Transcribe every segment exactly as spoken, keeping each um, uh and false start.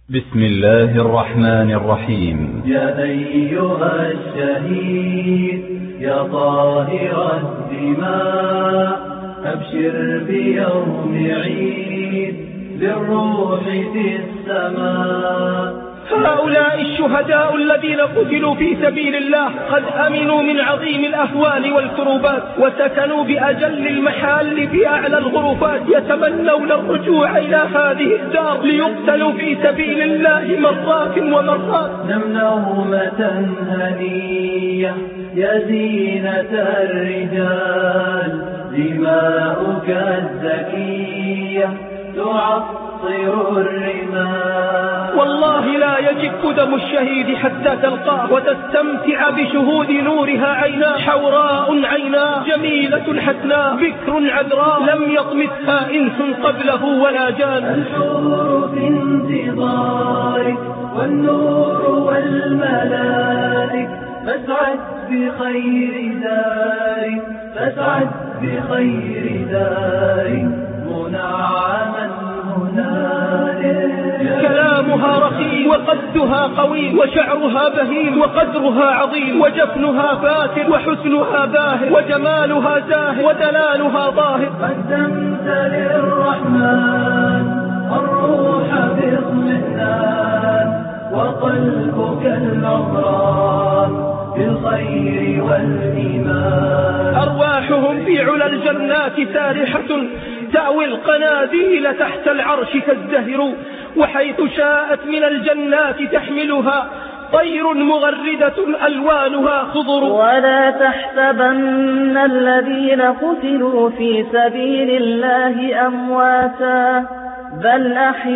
بسم الله الرحمن الرحيم. يا أيها الشهيد يا طاهر الدماء أبشر بيوم عيد للروح في السماء. هؤلاء الشهداء الذين قتلوا في سبيل الله قد أمنوا من عظيم الأهوال والكروبات وسكنوا بأجل المحال في أعلى الغرفات، يتمنون الرجوع إلى هذه الدار ليقتلوا في سبيل الله مرات ومرات. نم نومة هنية يا زينة الرجال، دماؤك الزكية تعطر الرمال. والله لا يجف دم الشهيد حتى تلقاه وتستمتع بشهود نورها عيناه، حوراء عيناه جميلة حسناء بكر عذراء لم يطمثها إنس قبله ولا جان. الحور في انتظارك والنور والملائك، فاسعد بخير دارك فاسعد بخير دارك منعما هنالك. كلامها رخيم وقدها قويم وشعرها بهيم وقدرها عظيم وجفنها فاتر وحسنها باهر وجمالها زاهر ودلالها ظاهر. قدمت للرحمن الروح باطمئنان وقلبك العمران بالخير والإيمان. أرواحهم في علا الجنات سارحة تأوي القناديل تحت العرش تزدهر، وحيث شاءت من الجنات تحملها طير مغردة ألوانها خضر. ولا تحسبن الذين قتلوا في سبيل الله أمواتا بل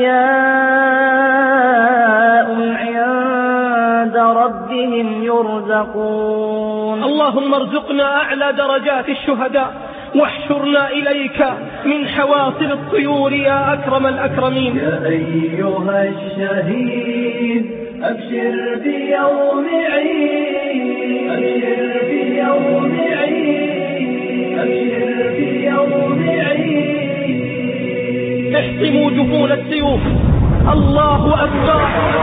أحياء عند ربهم يرزقون. اللهم ارزقنا أعلى درجات الشهداء واحشرنا إليك من حواصل الطيور يا أكرم الأكرمين. يا أيها الشهيد أبشر بيوم عيد أبشر بيوم عيد أبشر بيوم عيد. احطموا جفون السيوف. الله أكبر.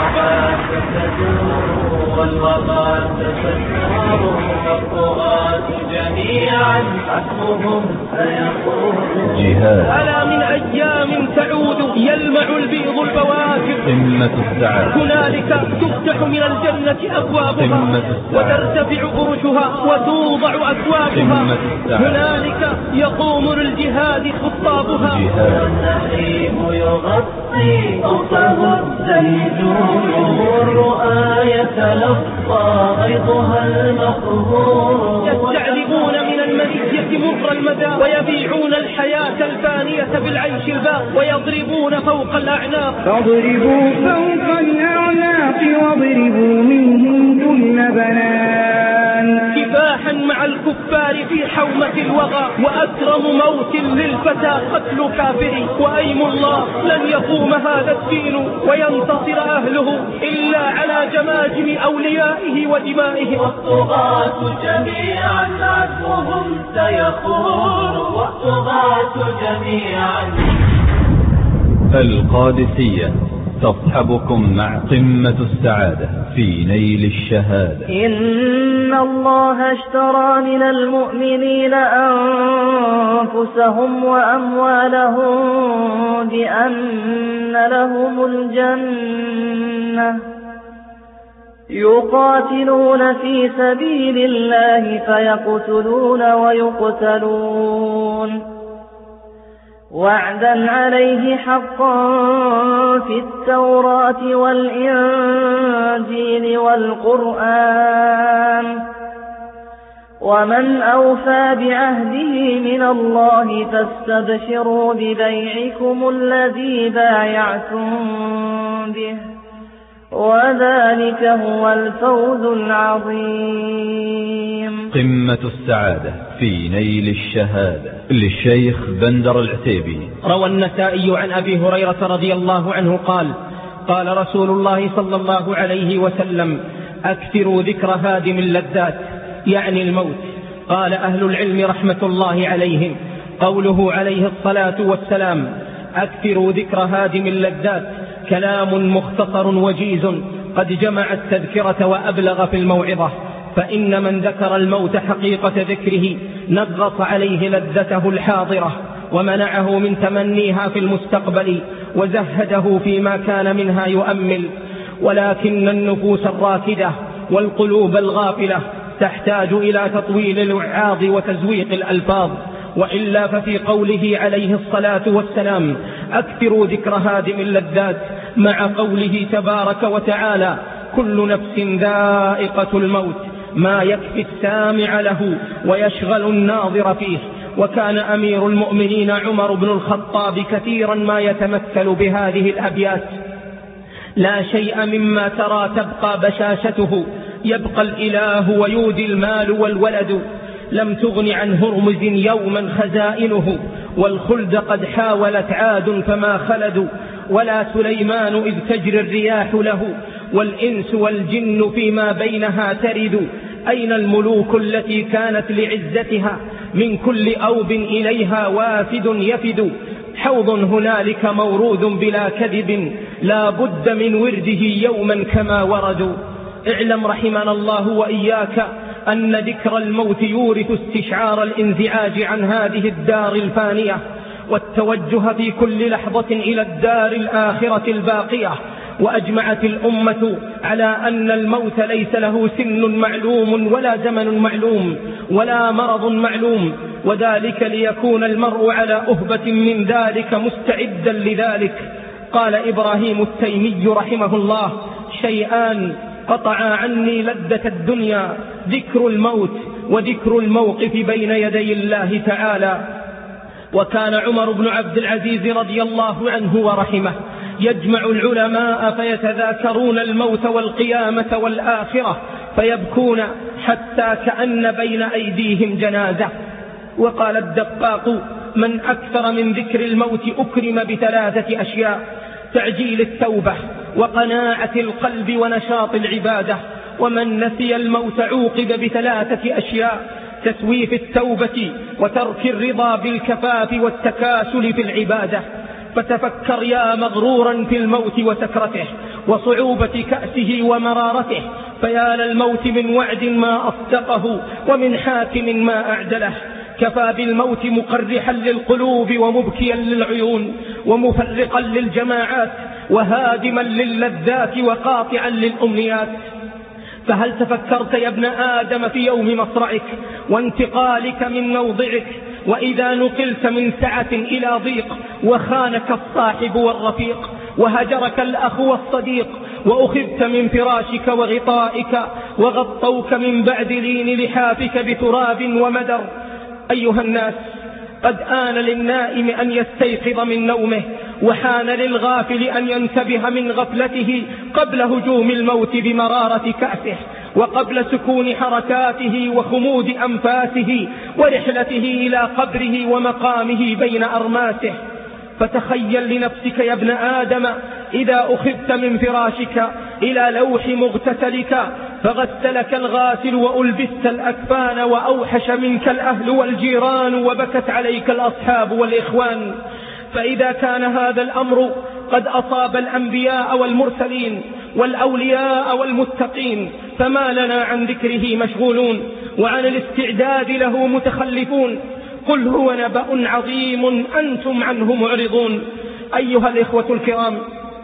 والوضع تفكر والطغاة جميعا عزمهم سيقول جهاد. ألا من أيام تعود يلمع البيض البواكر. قمة السعادة. هنالك تفتح من الجنة أبوابها وترتفع برجها وتوضع أكوابها. هنالك يقوم للجهاد خطابها. والنعيم يغطي أطه الزيتون والرؤى يتلقى غيظها المقهور. يستعذبون من المنية مر المدى ويبيعون الحياة الفانية بالعيش الباق ويضربون فوق الأعناق. فاضربوا فوق الأعناق واضربوا منهم كل بنان. كفاحا مع الكفار في حومة الوغى، وأكرم موت للفتى قتل كافر. وأيم الله لن يقوم هذا الدين وينتصر أهله إلا على جماجم أوليائه ودمائهم. والطغاة جميعا عزمهم سيخور والطغاة جميعا. القادسية تصحبكم مع قمة السعادة في نيل الشهادة. إن الله اشترى من المؤمنين أنفسهم وأموالهم بأن لهم الجنة يقاتلون في سبيل الله فيقتلون ويقتلون وعدا عليه حقا في التوراة والإنجيل والقرآن، ومن أوفى بعهده من الله فاستبشروا ببيعكم الذي بايعتم به وذلك هو الفوز العظيم. قمة السعادة في نيل الشهادة للشيخ بندر العتيبي. روى النسائي عن أبي هريرة رضي الله عنه قال: قال رسول الله صلى الله عليه وسلم: أكثروا ذكر هادم اللذات، يعني الموت. قال أهل العلم رحمة الله عليهم: قوله عليه الصلاة والسلام أكثروا ذكر هادم اللذات كلام مختصر وجيز قد جمع التذكرة وأبلغ في الموعظة. فإن من ذكر الموت حقيقة ذكره نغص عليه لذته الحاضرة ومنعه من تمنيها في المستقبل وزهده فيما كان منها يؤمل. ولكن النفوس الراكدة والقلوب الغافلة تحتاج إلى تطويل الوعاظ وتزويق الألفاظ، وإلا ففي قوله عليه الصلاة والسلام أكثروا ذكر هادم اللذات، مع قوله تبارك وتعالى كل نفس ذائقة الموت، ما يكفي السامع له ويشغل الناظر فيه. وكان أمير المؤمنين عمر بن الخطاب كثيرا ما يتمثل بهذه الأبيات: لا شيء مما ترى تبقى بشاشته، يبقى الإله ويودي المال والولد، لم تغن عن هرمز يوما خزائنه، والخلد قد حاولت عاد فما خلدوا، ولا سليمان إذ تجري الرياح له، والإنس والجن فيما بينها ترد، أين الملوك التي كانت لعزتها، من كل أوب إليها وافد يفد، حوض هنالك مورود بلا كذب، لا بد من ورده يوما كما وردوا. اعلم رحمنا الله وإياك أن ذكر الموت يورث استشعار الانزعاج عن هذه الدار الفانية، والتوجه في كل لحظة إلى الدار الآخرة الباقية. وأجمعت الأمة على أن الموت ليس له سن معلوم ولا زمن معلوم ولا مرض معلوم، وذلك ليكون المرء على أهبة من ذلك مستعدا لذلك. قال إبراهيم التيمي رحمه الله: شيئان قطع عني لذة الدنيا، ذكر الموت وذكر الموقف بين يدي الله تعالى. وكان عمر بن عبد العزيز رضي الله عنه ورحمه يجمع العلماء فيتذاكرون الموت والقيامة والآخرة فيبكون حتى كأن بين أيديهم جنازة. وقال الدقاق: من أكثر من ذكر الموت أكرم بثلاثة أشياء: تعجيل التوبة، وقناعة القلب، ونشاط العبادة. ومن نسي الموت عوقب بثلاثة أشياء: تسويف التوبة، وترك الرضا بالكفاف، والتكاسل في العبادة. فتفكر يا مغرورا في الموت وسكرته، وصعوبة كأسه ومرارته، فيا للموت من وعد ما أصدقه، ومن حاكم ما أعدله. كفى بالموت مقرحا للقلوب، ومبكيا للعيون، ومفرقا للجماعات، وهادما للذات، وقاطعا للأمنيات. فهل تفكرت يا ابن آدم في يوم مصرعك وانتقالك من موضعك، وإذا نقلت من سعة إلى ضيق، وخانك الصاحب والرفيق، وهجرك الأخ والصديق، وأخذت من فراشك وغطائك، وغطوك من بعد لين لحافك بتراب ومدر؟ أيها الناس، قد آن للنائم أن يستيقظ من نومه، وحان للغافل أن ينتبه من غفلته قبل هجوم الموت بمرارة كأسه، وقبل سكون حركاته وخمود أنفاسه، ورحلته إلى قبره ومقامه بين أرماسه. فتخيل لنفسك يا ابن آدم إذا أخذت من فراشك إلى لوح مغتسلك، فغسلك الغاسل، وألبست الأكفان، وأوحش منك الأهل والجيران، وبكت عليك الأصحاب والإخوان. فإذا كان هذا الأمر قد أصاب الأنبياء والمرسلين والأولياء والمتقين، فما لنا عن ذكره مشغولون، وعن الاستعداد له متخلفون؟ قل هو نبأ عظيم أنتم عنه معرضون. أيها الإخوة الكرام،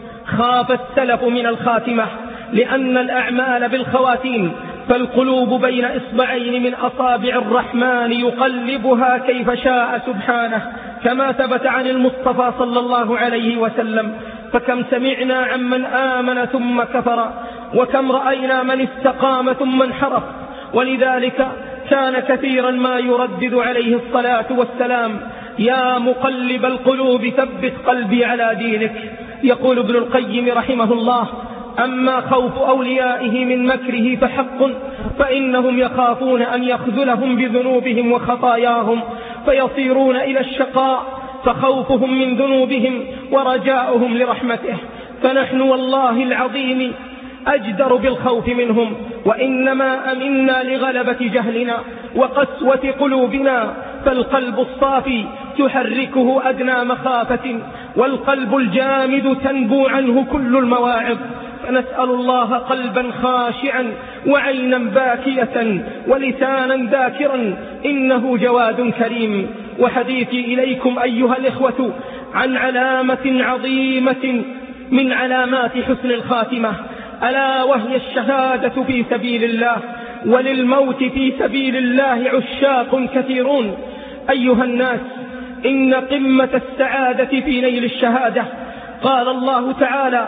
خاف السلف من الخاتمة، لأن الأعمال بالخواتيم، فالقلوب بين إصبعين من أصابع الرحمن يقلبها كيف شاء سبحانه، كما ثبت عن المصطفى صلى الله عليه وسلم. فكم سمعنا عمن آمن ثم كفر، وكم رأينا من استقام ثم انحرف. ولذلك كان كثيرا ما يردد عليه الصلاة والسلام: يا مقلب القلوب ثبت قلبي على دينك. يقول ابن القيم رحمه الله: أما خوف أوليائه من مكره فحق، فإنهم يخافون أن يخذلهم بذنوبهم وخطاياهم فيصيرون إلى الشقاء، فخوفهم من ذنوبهم ورجاؤهم لرحمته. فنحن والله العظيم أجدر بالخوف منهم، وإنما أمنا لغلبة جهلنا وقسوة قلوبنا. فالقلب الصافي تحركه أدنى مخافة، والقلب الجامد تنبو عنه كل المواعظ. فنسأل الله قلبا خاشعا وعينا باكية ولسانا ذاكرا، إنه جواد كريم. وحديثي إليكم أيها الإخوة عن علامة عظيمة من علامات حسن الخاتمة، ألا وهي الشهادة في سبيل الله. وللموت في سبيل الله عشاق كثيرون. أيها الناس، إن قمة السعادة في نيل الشهادة. قال الله تعالى: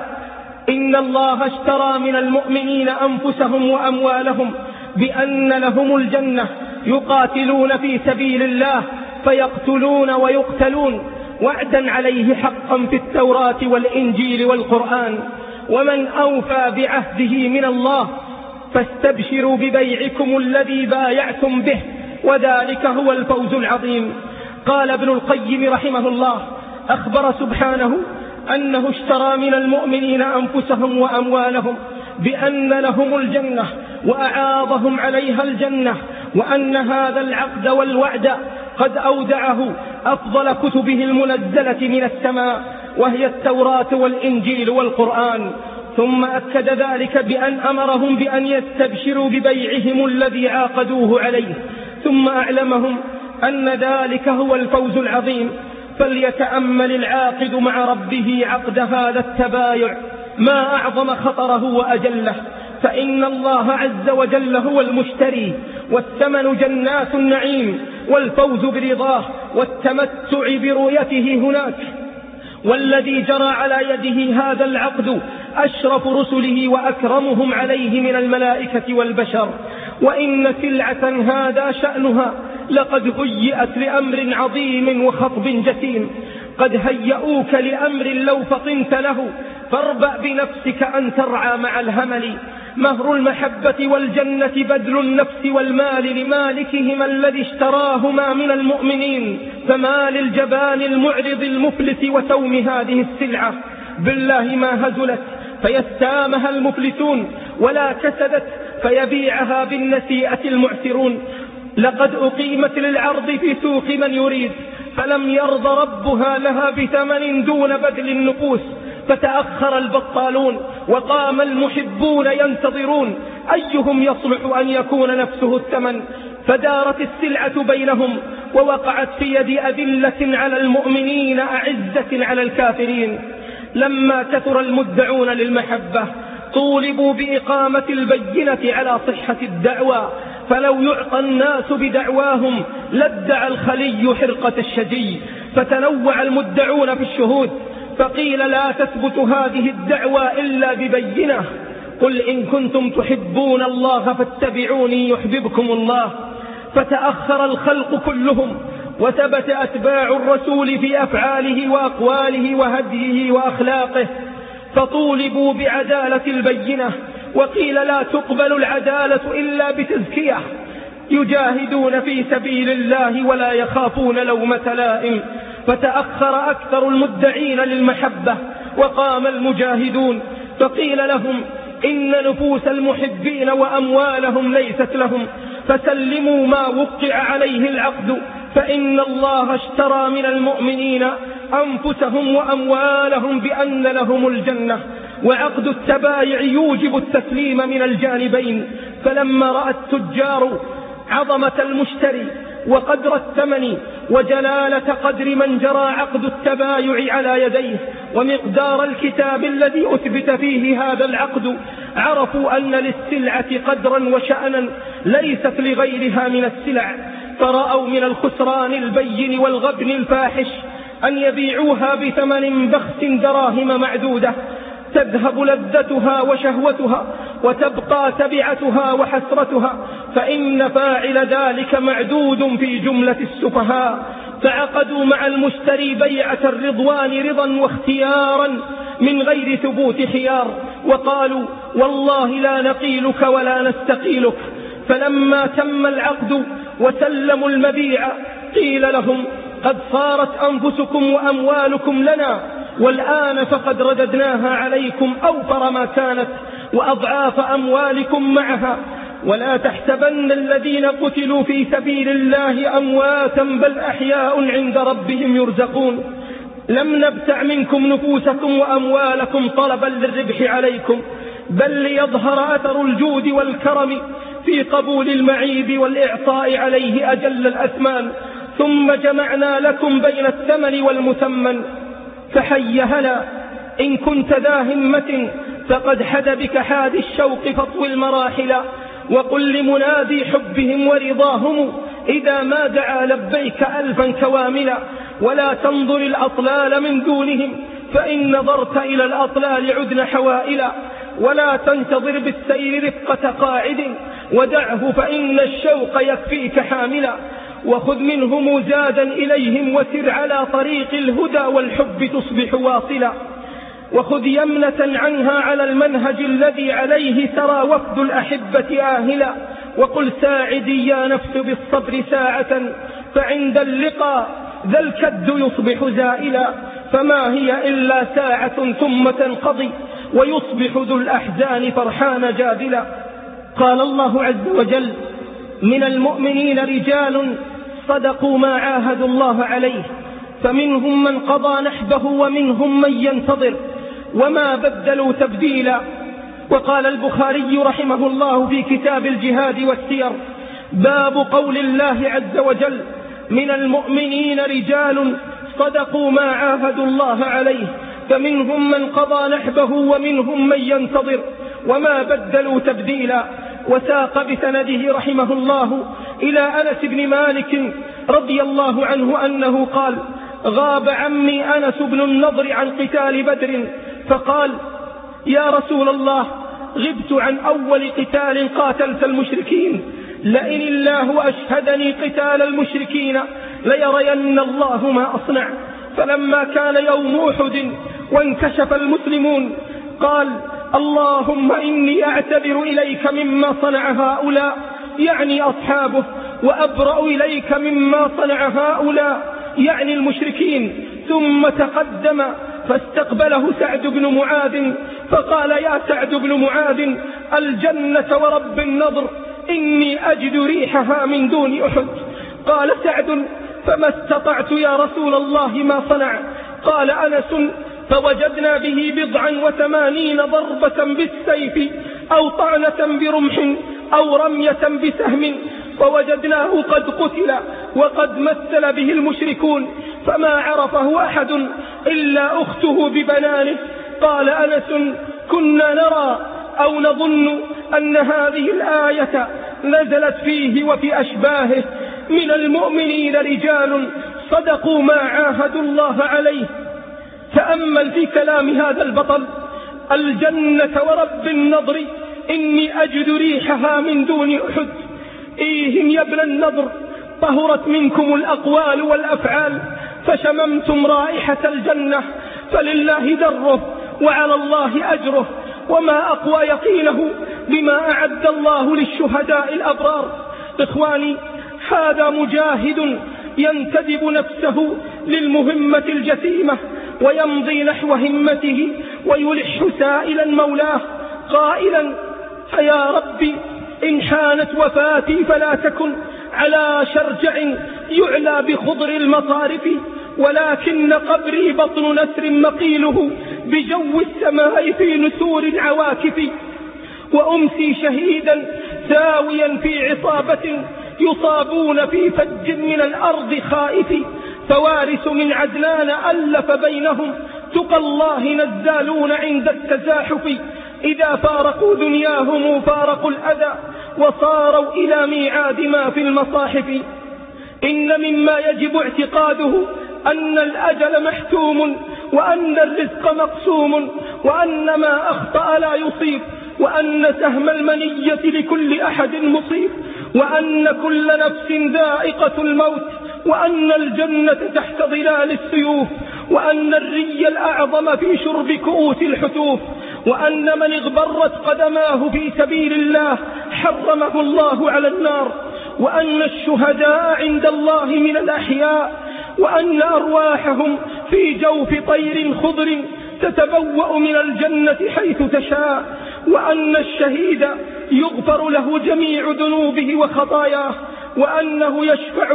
إن الله اشترى من المؤمنين أنفسهم وأموالهم بأن لهم الجنة يقاتلون في سبيل الله فيقتلون ويقتلون، وعدا عليه حقا في التوراة والإنجيل والقرآن. ومن أوفى بعهده من الله فاستبشروا ببيعكم الذي بايعتم به، وذلك هو الفوز العظيم. قال ابن القيم رحمه الله: أخبر سبحانه أنه اشترى من المؤمنين أنفسهم وأموالهم بأن لهم الجنة وأعاضهم عليها الجنة، وأن هذا العقد والوعد قد أودعه أفضل كتبه المنزلة من السماء، وهي التوراة والإنجيل والقرآن. ثم أكد ذلك بأن أمرهم بأن يستبشروا ببيعهم الذي عاقدوه عليه، ثم أعلمهم أن ذلك هو الفوز العظيم. فليتأمل العاقد مع ربه عقد هذا التبايع، ما أعظم خطره وأجله، فإن الله عز وجل هو المشتري، والثمن جنات النعيم، والفوز برضاه والتمتع برؤيته هناك. والذي جرى على يده هذا العقد أشرف رسله وأكرمهم عليه من الملائكة والبشر. وإن سلعة هذا شأنها لقد هيئت لأمر عظيم وخطب جسيم، قد هيئوك لأمر لو فطنت له، فاربأ بنفسك أن ترعى مع الهمل. مهر المحبة والجنة بذل النفس والمال لمالكهما الذي اشتراهما من المؤمنين، فما للجبان المعرض المفلس وتوم هذه السلعة. بالله ما هزلت فيستامها المفلسون، ولا كسدت فيبيعها بالنسيئة المعسرون. لقد أقيمت للعرض في سوق من يريد، فلم يرض ربها لها بثمن دون بذل النفوس، فتأخر البطالون وقام المحبون ينتظرون أيهم يصلح أن يكون نفسه الثمن. فدارت السلعة بينهم، ووقعت في يد أذلة على المؤمنين أعزة على الكافرين. لما كثر المدعون للمحبة طولبوا بإقامة البينة على صحة الدعوى، فلو يعطى الناس بدعواهم لادعى الخلي حرقة الشجي. فتنوع المدعون في الشهود، فقيل لا تثبت هذه الدعوى إلا ببينة. قل إن كنتم تحبون الله فاتبعوني يحببكم الله. فتأخر الخلق كلهم، وثبت أتباع الرسول في أفعاله وأقواله وهديه وأخلاقه، فطولبوا بعدالة البينة، وقيل لا تقبل العدالة إلا بتزكية. يجاهدون في سبيل الله ولا يخافون لومة لائم. فتأخر أكثر المدعين للمحبة، وقام المجاهدون، فقيل لهم إن نفوس المحبين وأموالهم ليست لهم، فسلموا ما وقع عليه العقد، فإن الله اشترى من المؤمنين أنفسهم وأموالهم بأن لهم الجنة. وعقد التبايع يوجب التسليم من الجانبين. فلما رأى التجار عظمة المشتري وقدر الثمن وجلالة قدر من جرى عقد التبايع على يديه، ومقدار الكتاب الذي أثبت فيه هذا العقد، عرفوا أن للسلعة قدرا وشأنا ليست لغيرها من السلع. فرأوا من الخسران البين والغبن الفاحش أن يبيعوها بثمن بخس دراهم معدودة، تذهب لذتها وشهوتها، وتبقى تبعتها وحسرتها، فإن فاعل ذلك معدود في جملة السفهاء. فعقدوا مع المشتري بيعة الرضوان رضا واختيارا من غير ثبوت خيار، وقالوا والله لا نقيلك ولا نستقيلك. فلما تم العقد وسلموا المبيع قيل لهم قد صارت أنفسكم وأموالكم لنا، والآن فقد رددناها عليكم أوفر ما كانت وأضعاف أموالكم معها. ولا تحسبن الذين قتلوا في سبيل الله أمواتا بل أحياء عند ربهم يرزقون. لم نبتع منكم نفوسكم وأموالكم طلبا للربح عليكم، بل ليظهر أثر الجود والكرم في قبول المعيب والإعطاء عليه أجل الأثمان، ثم جمعنا لكم بين الثمن والمثمن. فحي هلا إن كنت ذا همة، فقد حد بك حاد الشوق فاطوي المراحل، وقل لمنادي حبهم ورضاهم إذا ما دعا لبيك ألفا كواملا، ولا تنظر الأطلال من دونهم، فإن نظرت إلى الأطلال عدن حوائلا، ولا تنتظر بالسير رفقة قاعد، ودعه فإن الشوق يكفيك حاملا، وخذ منهم زادا إليهم وسر على طريق الهدى والحب تصبح واصلا، وخذ يمنة عنها على المنهج الذي عليه ترى وفد الأحبة آهلا، وقل ساعدي يا نفس بالصبر ساعة، فعند اللقاء ذا الكد يصبح زائلا، فما هي إلا ساعة ثم تنقضي، ويصبح ذو الأحزان فرحان جادلا. قال الله عز وجل: من المؤمنين رجال صدقوا ما عاهدوا الله عليه، فمنهم من قضى نحبه ومنهم من ينتظر وما بدلوا تبديلا. وقال البخاري رحمه الله في كتاب الجهاد والسير: باب قول الله عز وجل: من المؤمنين رجال صدقوا ما عاهدوا الله عليه، فمنهم من قضى نحبه ومنهم من ينتظر وما بدلوا تبديلا. وساق بسنده رحمه الله إلى أنس بن مالك رضي الله عنه أنه قال: غاب عمي أنس بن النضر عن قتال بدر، فقال: يا رسول الله، غبت عن أول قتال قاتلت المشركين، لئن الله أشهدني قتال المشركين ليرين الله ما أصنع. فلما كان يوم أحد وانكشف المسلمون قال: اللهم إني أعتبر إليك مما صنع هؤلاء، يعني أصحابه، وأبرأ إليك مما صنع هؤلاء، يعني المشركين. ثم تقدم فاستقبله سعد بن معاذ فقال: يا سعد بن معاذ، الجنة ورب النضر، إني أجد ريحها من دون أحد. قال سعد: فما استطعت يا رسول الله ما صنع. قال أنس: فوجدنا به بضعا وثمانين ضربة بالسيف أو طعنة برمح أو رمية بسهم، فوجدناه قد قتل وقد مثل به المشركون، فما عرفه أحد إلا أخته ببنانه. قال أنس: كنا نرى أو نظن أن هذه الآية نزلت فيه وفي أشباهه: من المؤمنين رجال صدقوا ما عاهدوا الله عليه. تأمل في كلام هذا البطل: الجنة ورب النضر، إني أجد ريحها من دون أحد. إيهم يا ابن النضر، طهرت منكم الأقوال والأفعال، فشممتم رائحة الجنة، فلله دره وعلى الله أجره، وما أقوى يقينه بما أعد الله للشهداء الأبرار. إخواني، هذا مجاهد ينتدب نفسه للمهمة الجسيمة، ويمضي نحو همته ويلح سائلا مولاه قائلا: يا ربي، إن حانت وفاتي فلا تكن على شرجع يعلى بخضر المطارف، ولكن قبري بطن نسر مقيله بجو السماء في نسور العواكف، وأمسي شهيدا ساويا في عصابة يصابون في فج من الأرض خائف، فوارث من عدنان ألف بينهم تقى الله نزالون عند التزاحف، إذا فارقوا دنياهم فارقوا الأذى وصاروا إلى ميعاد ما في المصاحف. إن مما يجب اعتقاده أن الأجل محتوم، وأن الرزق مقسوم، وأن ما أخطأ لا يصيب، وأن سهم المنية لكل أحد مصيب، وأن كل نفس ذائقة الموت، وأن الجنة تحت ظلال السيوف، وأن الري الأعظم في شرب كؤوس الحتوف، وأن من اغبرت قدماه في سبيل الله حرمه الله على النار، وأن الشهداء عند الله من الأحياء، وأن أرواحهم في جوف طير خضر تتبوأ من الجنة حيث تشاء، وأن الشهيد يغفر له جميع ذنوبه وخطاياه، وأنه يشفع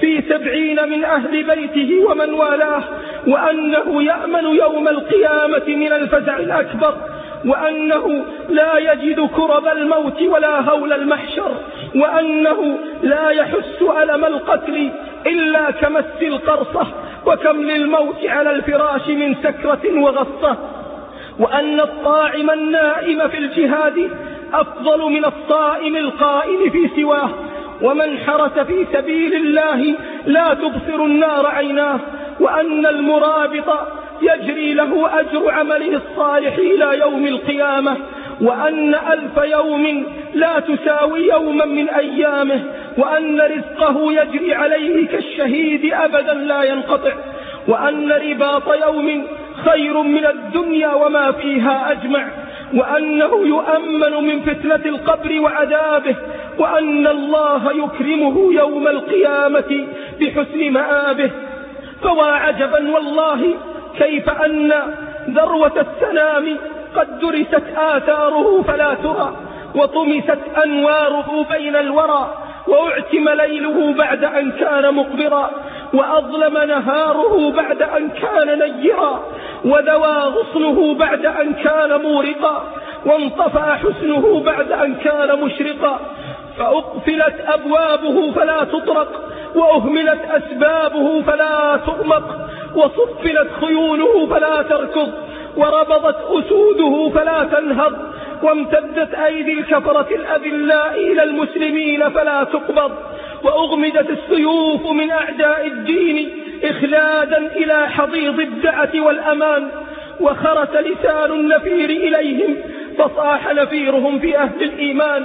في سبعين من أهل بيته ومن والاه، وأنه يأمن يوم القيامة من الفزع الأكبر، وأنه لا يجد كرب الموت ولا هول المحشر، وأنه لا يحس ألم القتل إلا كمس القرصة، وكم للموت على الفراش من سكرة وغصة، وأن الطاعم النائم في الجهاد أفضل من الصائم القائم في سواه، ومن حرس في سبيل الله لا تبصر النار عيناه، وأن المرابط يجري له أجر عمله الصالح إلى يوم القيامة، وأن ألف يوم لا تساوي يوما من أيامه، وأن رزقه يجري عليه كالشهيد أبدا لا ينقطع، وأن رباط يوم خير من الدنيا وما فيها أجمع، وأنه يؤمن من فتنة القبر وعذابه، وأن الله يكرمه يوم القيامة بحسن مآبه. فوا عجبا والله كيف أن ذروة السنام قد درست آثاره فلا ترى، وطمست أنواره بين الورى، وأعتم ليله بعد أن كان مقبرا، وأظلم نهاره بعد أن كان نيرا، وذوى غصنه بعد أن كان مورقا، وانطفأ حسنه بعد أن كان مشرقا، فأقفلت أبوابه فلا تطرق، وأهملت أسبابه فلا تغمق، وصفلت خيوله فلا تركض، وربضت أسوده فلا تنهض، وامتدت أيدي الكفرة الأذلاء إلى المسلمين فلا تقبض، وأغمدت السيوف من أعداء الدين إخلادا إلى حضيض الدعة والأمان، وخرس لسان النفير إليهم فصاح نفيرهم في أهل الإيمان،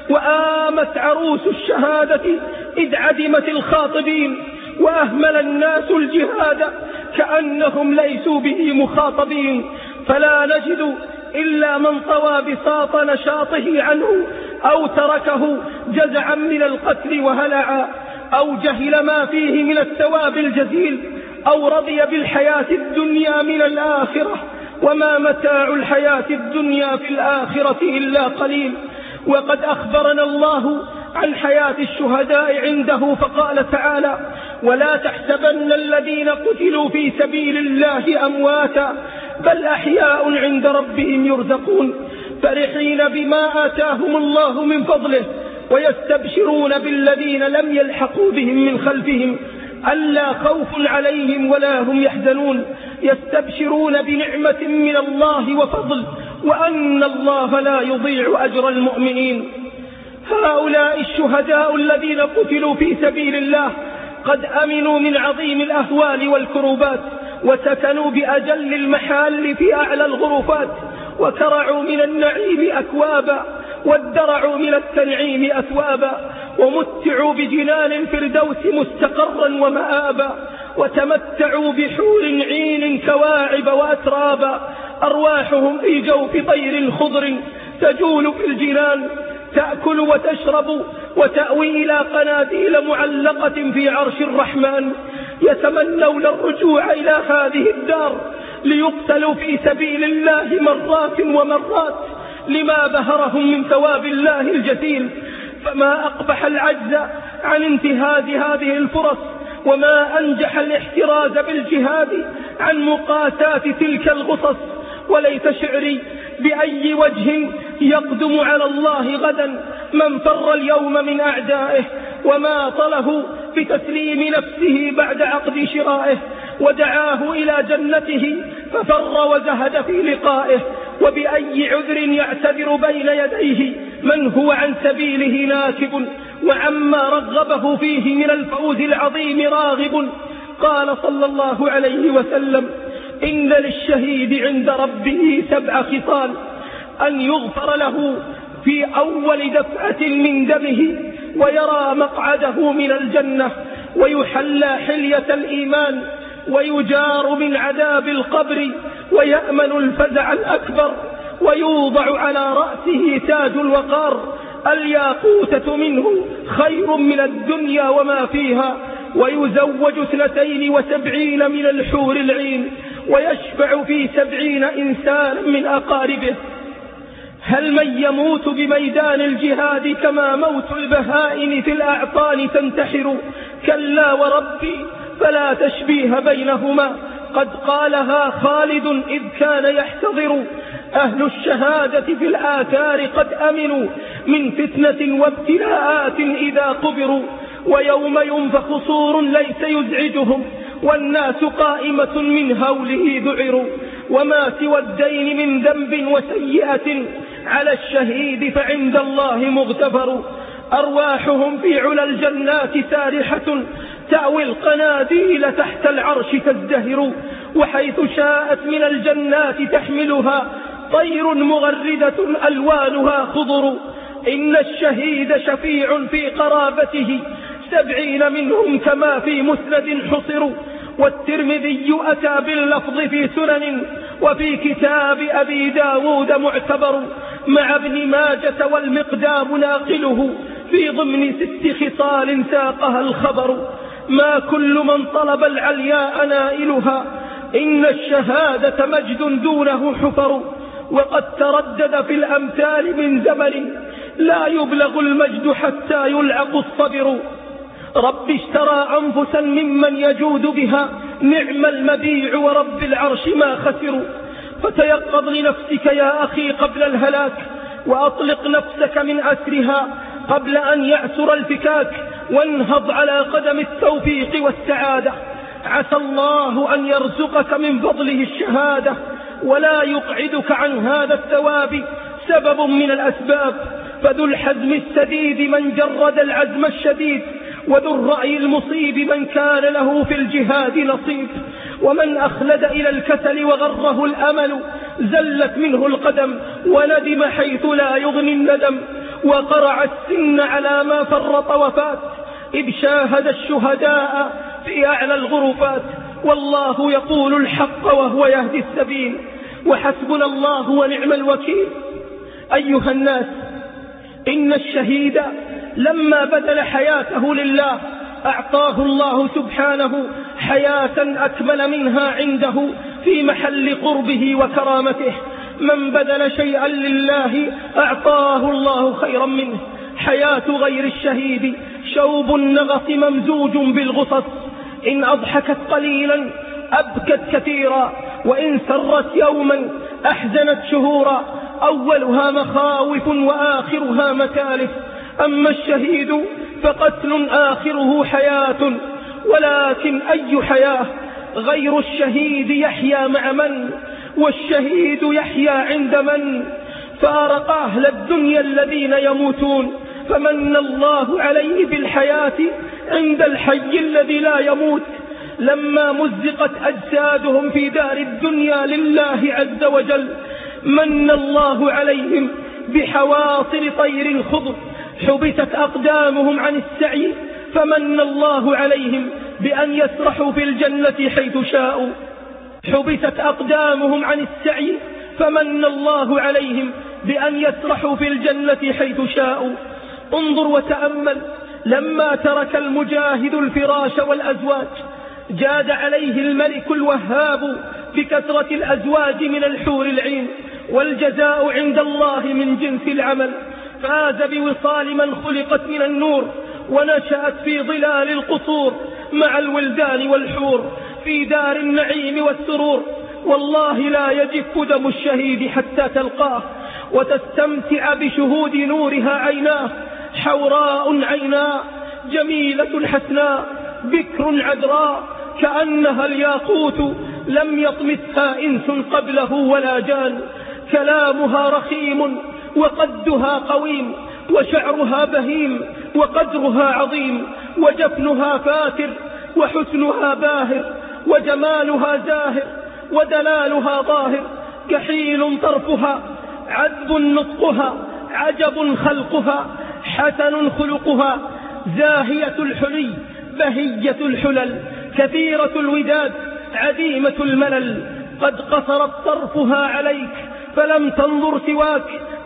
وآمت عروس الشهادة إذ عدمت الخاطبين، وأهمل الناس الجهاد كأنهم ليسوا به مخاطبين، فلا نجد إلا من طوى بساط نشاطه عنه، أو تركه جزعا من القتل وهلعا، أو جهل ما فيه من الثواب الجزيل، أو رضي بالحياة الدنيا من الآخرة، وما متاع الحياة الدنيا في الآخرة إلا قليل. وقد أخبرنا الله عن حياة الشهداء عنده فقال تعالى: ولا تحسبن الذين قتلوا في سبيل الله أمواتا بل أحياء عند ربهم يرزقون، فرحين بما آتاهم الله من فضله، ويستبشرون بالذين لم يلحقوا بهم من خلفهم ألا خوف عليهم ولا هم يحزنون، يستبشرون بنعمة من الله وفضل، وأن الله لا يضيع أجر المؤمنين. هؤلاء الشهداء الذين قتلوا في سبيل الله قد أمنوا من عظيم الأهوال والكروبات، وسكنوا بأجل المحال في أعلى الغرفات، وكرعوا من النعيم أكوابا، وادرعوا من التنعيم أثوابا، ومتعوا بجنان الفردوس مستقرا ومآبا، وتمتعوا بحور عين كواعب وأترابا، أرواحهم في جوف طير خضر تجول في الجنان، تأكل وتشرب وتأوي إلى قناديل معلقة في عرش الرحمن، يتمنون الرجوع إلى هذه الدار ليقتلوا في سبيل الله مرات ومرات لما بهرهم من ثواب الله الجزيل. فما أقبح العجز عن انتهاز هذه الفرص، وما أنجح الاحتراز بالجهاد عن مقاساة تلك الغصص. وليت شعري بأي وجه يقدم على الله غدا من فر اليوم من أعدائه، وما طله بتسليم نفسه بعد عقد شرائه، ودعاه إلى جنته ففر وزهد في لقائه. وبأي عذر يعتذر بين يديه من هو عن سبيله ناكب، وعما رغبه فيه من الفوز العظيم راغب. قال صلى الله عليه وسلم: إن للشهيد عند ربه سبع خصال: أن يغفر له في أول دفعة من دمه، ويرى مقعده من الجنة، ويحلى حلية الإيمان، ويجار من عذاب القبر، ويأمن الفزع الأكبر، ويوضع على رأسه تاج الوقار، الياقوتة منه خير من الدنيا وما فيها، ويزوج اثنتين وسبعين من الحور العين، ويشفع في سبعين إنسانا من أقاربه. هل من يموت بميدان الجهاد كما موت البهائم في الأعطان تنتحر، كلا وربي فلا تشبيه بينهما. قد قالها خالد إذ كان يحتضر. أهل الشهادة في الآثار قد أمنوا من فتنة وابتلاءات إذا قبروا. ويوم ينفخ صور ليس يزعجهم والناس قائمة من هوله ذعروا. وما سوى الدين من ذنب وسيئة على الشهيد فعند الله مغتفر. أرواحهم في علا الجنات سارحة تأوي القناديل تحت العرش تزدهر. وحيث شاءت من الجنات تحملها طير مغردة ألوانها خضر. إن الشهيد شفيع في قرابته سبعين منهم كما في مسند حصر. والترمذي أتى باللفظ في سنن وفي كتاب أبي داود معتبر. مع ابن ماجة والمقدام ناقله في ضمن ست خصال ساقها الخبر. ما كل من طلب العلياء نائلها إن الشهادة مجد دونه حفر. وقد تردد في الأمثال من زمن لا يبلغ المجد حتى يلعق الصبر. رب اشترى أنفسا ممن يجود بها نعم المبيع ورب العرش ما خسروا. فتيقظ لنفسك يا أخي قبل الهلاك وأطلق نفسك من أسرها قبل أن يعسر الفكاك. وانهض على قدم التوفيق والسعادة. عسى الله أن يرزقك من فضله الشهادة ولا يقعدك عن هذا الثواب سبب من الأسباب. فذو الحزم السديد من جرد العزم الشديد وذو الرأي المصيب من كان له في الجهاد نصيب. ومن أخلد إلى الكسل وغره الأمل زلت منه القدم وندم حيث لا يغني الندم. وقرع السن على ما فرط وفات إذ شاهد الشهداء في أعلى الغرفات. والله يقول الحق وهو يهدي السبيل وحسبنا الله ونعم الوكيل. أيها الناس، إن الشهيد لما بذل حياته لله أعطاه الله سبحانه حياة أكمل منها عنده في محل قربه وكرامته. من بذل شيئا لله أعطاه الله خيرا منه. حياة غير الشهيد شوب النغص ممزوج بالغصص. إن أضحكت قليلا أبكت كثيرا وإن سرت يوما أحزنت شهورا. أولها مخاوف وآخرها مكالف. أما الشهيد فقتل آخره حياة. ولكن أي حياة غير الشهيد يحيا مع من؟ والشهيد يحيا عند من؟ فارق أهل الدنيا الذين يموتون فمن الله عليه بالحياة عند الحي الذي لا يموت. لما مزقت أجسادهم في دار الدنيا لله عز وجل من الله عليهم بحواصل طير خضر. حبست أقدامهم عن السعي فمن الله عليهم بأن يسرحوا في الجنة حيث شاءوا. حبست أقدامهم عن السعي فمن الله عليهم بأن يسرحوا في الجنة حيث شاءوا. انظر وتأمل لما ترك المجاهد الفراش والأزواج جاد عليه الملك الوهاب بكثرة الأزواج من الحور العين. والجزاء عند الله من جنس العمل. فاز بوصال من خلقت من النور ونشأت في ظلال القصور مع الولدان والحور في دار النعيم والسرور. والله لا يجف دم الشهيد حتى تلقاه وتستمتع بشهود نورها عيناه. حوراء عيناه جميلة الحسناء بكر عذراء كأنها الياقوت لم يطمثها إنس قبله ولا جان. كلامها رخيم وقدها قويم وشعرها بهيم وقدرها عظيم وجفنها فاتر وحسنها باهر وجمالها زاهر ودلالها ظاهر. كحيل طرفها عذب نطقها عجب خلقها حسن خلقها. زاهية الحلي بهية الحلل كثيرة الوداد عديمة الملل. قد قصرت طرفها عليك فلم تنظر سواك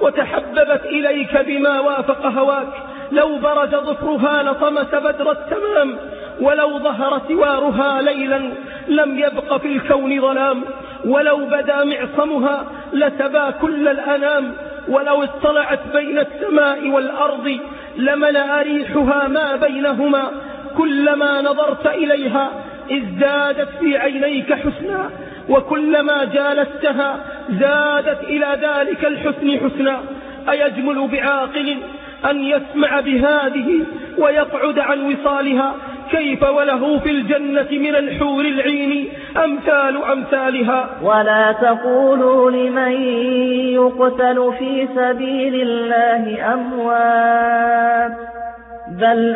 وتحببت إليك بما وافق هواك. لو برز ظفرها لطمس بدر التمام ولو ظهر سوارها ليلا لم يبق في الكون ظلام. ولو بدا معصمها لتبى كل الأنام. ولو اطلعت بين السماء والأرض لملأ ريحها ما بينهما. كلما نظرت إليها ازدادت في عينيك حسنا، وكلما جالستها زادت إلى ذلك الحسن حسنا. أيجمل بعاقل أن يسمع بهذه ويقعد عن وصالها؟ كيف وله في الجنة من الحور العين أمثال أمثالها. ولا تقولوا لمن يقتل في سبيل الله أموات بل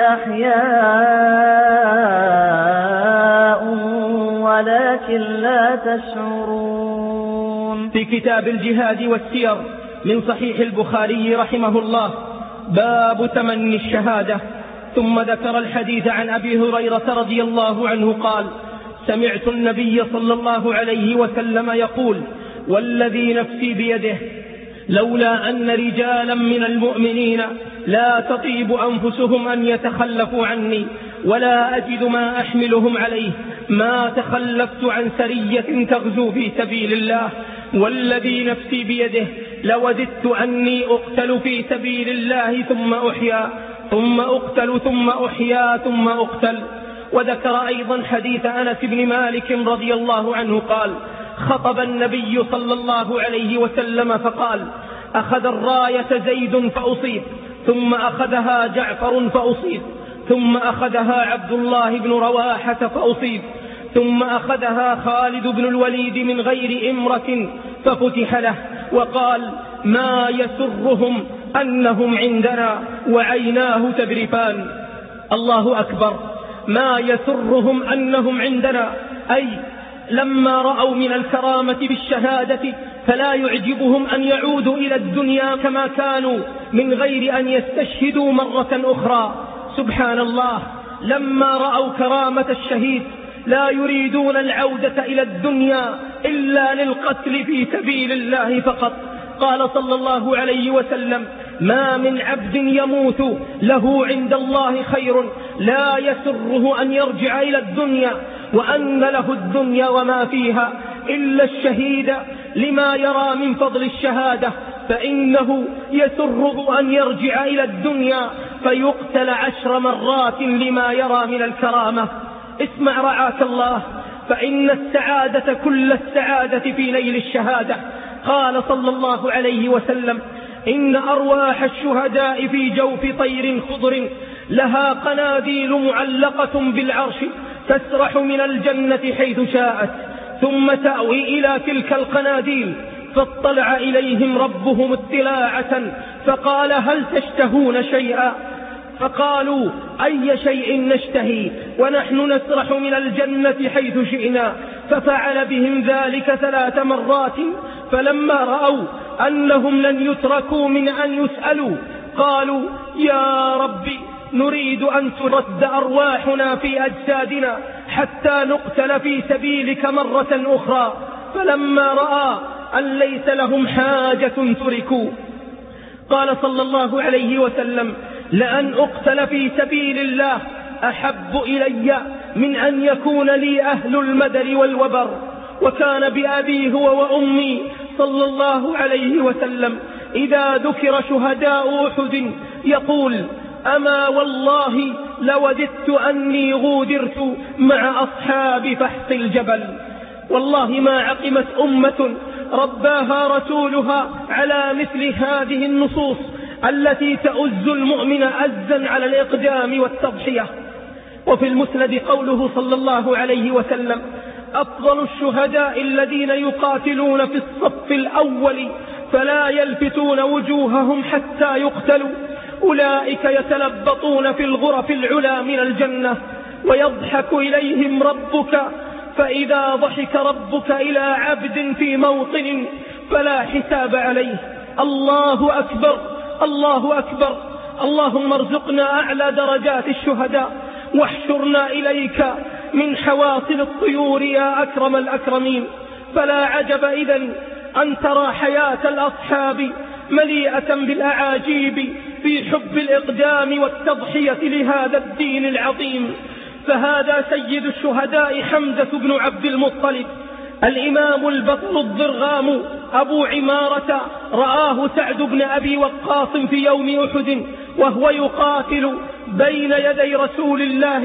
أحياء ولكن لا تشعرون. في كتاب الجهاد والسير من صحيح البخاري رحمه الله باب تمني الشهادة، ثم ذكر الحديث عن أبي هريرة رضي الله عنه قال: سمعت النبي صلى الله عليه وسلم يقول: والذي نفسي بيده لولا أن رجالا من المؤمنين لا تطيب أنفسهم أن يتخلفوا عني ولا أجد ما أحملهم عليه ما تخلفت عن سرية تغزو في سبيل الله، والذي نفسي بيده لوددت أني أقتل في سبيل الله ثم أحيا ثم أقتل ثم أحيا ثم أقتل. وذكر أيضا حديث أنس بن مالك رضي الله عنه قال: خطب النبي صلى الله عليه وسلم فقال: أخذ الراية زيد فأصيب، ثم أخذها جعفر فأصيب، ثم أخذها عبد الله بن رواحة فأصيب، ثم أخذها خالد بن الوليد من غير إمرة ففتح له، وقال: ما يسرهم أنهم عندنا وعيناه تذرفان. الله أكبر. ما يسرهم أنهم عندنا، أي لما رأوا من الكرامة بالشهادة فلا يعجبهم أن يعودوا إلى الدنيا كما كانوا من غير أن يستشهدوا مرة أخرى. سبحان الله، لما رأوا كرامة الشهيد لا يريدون العودة إلى الدنيا إلا للقتل في سبيل الله فقط. قال صلى الله عليه وسلم: ما من عبد يموت له عند الله خير لا يسره أن يرجع إلى الدنيا وأن له الدنيا وما فيها إلا الشهيد لما يرى من فضل الشهادة، فإنه يسره أن يرجع إلى الدنيا فيقتل عشر مرات لما يرى من الكرامة. اسمع رعاك الله، فإن السعادة كل السعادة في نيل الشهادة. قال صلى الله عليه وسلم: إن أرواح الشهداء في جوف طير خضر لها قناديل معلقة بالعرش تسرح من الجنة حيث شاءت، ثم تأوي إلى تلك القناديل، فاطلع إليهم ربهم اطلاعة فقال: هل تشتهون شيئا؟ فقالوا: أي شيء نشتهي ونحن نسرح من الجنة حيث شئنا. ففعل بهم ذلك ثلاث مرات، فلما رأوا أنهم لن يتركوا من أن يسألوا قالوا: يا ربي، نريد أن ترد أرواحنا في أجسادنا حتى نقتل في سبيلك مرة أخرى. فلما رأى أن ليس لهم حاجة تركوا. قال صلى الله عليه وسلم: لأن أقتل في سبيل الله أحب إلي من أن يكون لي أهل المدر والوبر. وكان بأبي هو وأمي صلى الله عليه وسلم إذا ذكر شهداء أحد يقول: أما والله لوددت أني غودرت مع أصحاب فحص الجبل. والله ما عقمت أمة رباها رسولها على مثل هذه النصوص التي تؤز المؤمن أزا على الإقدام والتضحية. وفي المسند قوله صلى الله عليه وسلم: أفضل الشهداء الذين يقاتلون في الصف الأول فلا يلفتون وجوههم حتى يقتلوا، أولئك يتلبطون في الغرف العلا من الجنة ويضحك إليهم ربك، فإذا ضحك ربك إلى عبد في موطن فلا حساب عليه. الله أكبر، الله أكبر. اللهم ارزقنا أعلى درجات الشهداء واحشرنا إليك من حواصل الطيور يا أكرم الأكرمين. فلا عجب إذن أن ترى حياة الأصحاب مليئة بالأعاجيب في حب الإقدام والتضحية لهذا الدين العظيم. فهذا سيد الشهداء حمزة بن عبد المطلب، الإمام البطل الضرغام أبو عمارة، رآه سعد بن أبي وقاص في يوم أحد وهو يقاتل بين يدي رسول الله